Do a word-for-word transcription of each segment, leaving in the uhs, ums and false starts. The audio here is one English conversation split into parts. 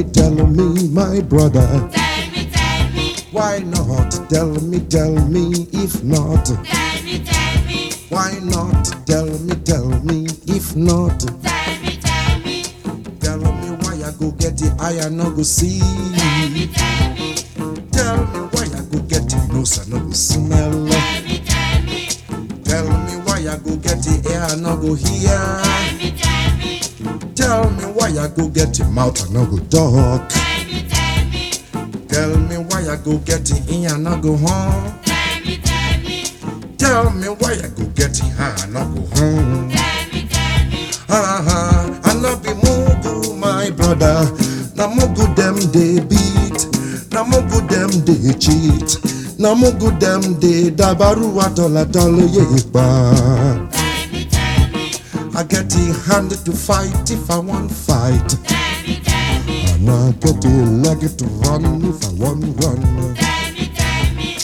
tell me, my brother. Tell me, tell me. Why not? Tell me, tell me, if not. Tell me, tell me. Why not? Tell me, tell me, if not. Tell me, tell me. Tell me why I go get it, I no go see. Tell me, tell me. Tell me why I go get it, nose I no go smell. Tell me, tell me. Tell me why I go get it, ear I no go hear. Tell me, tell me. Tell me why I go get it, mouth I no go talk. Tell me, tell me. Tell me why I go get it, ear I no go home. Tell me, tell me. Tell me why I go get it, hand I no go home. Tell me, tell me. Ah, I no be mugu, my brother. Na mugu them they beat, na mugu them they cheat, na mugu them they dabaru atola tolo yepa. Tell me, tell me. I get the hand to fight if I want fight, Tell me, tell me. and I get the leg to run if I want run. Tell me, tell me.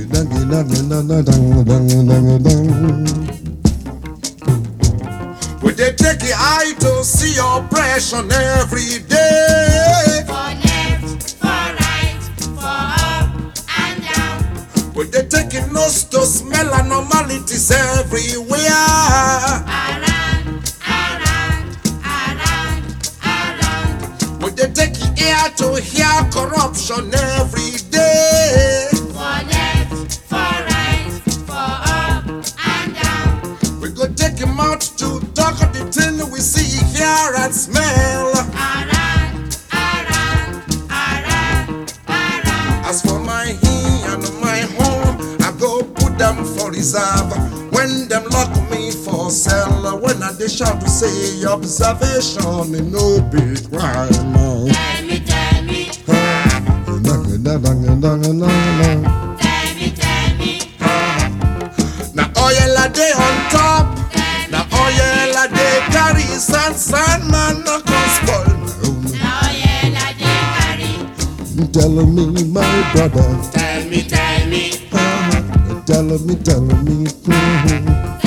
Would they take the eye to see oppression every day? For left, for right, for up and down. Would they take a nose to smell anomalies everywhere? Around, around, around, around. Would they take the ear to hear corruption every day? For left, for right, for up and down. We go take him out to talk of the thing we see, hear and smell. Around, around, around, around. As for my he and my home, I go put them for reserve. When them lock me for cell, when I they shout to say observation in no big crime. Tell me, tell me. Tell me, tell me. Now oil a day on top, now oil a day carry sand, sand man no can spoil my home. Now you la dey carry. Tell me, my brother. Tell me, tell me. Tell me, tell me. mhm.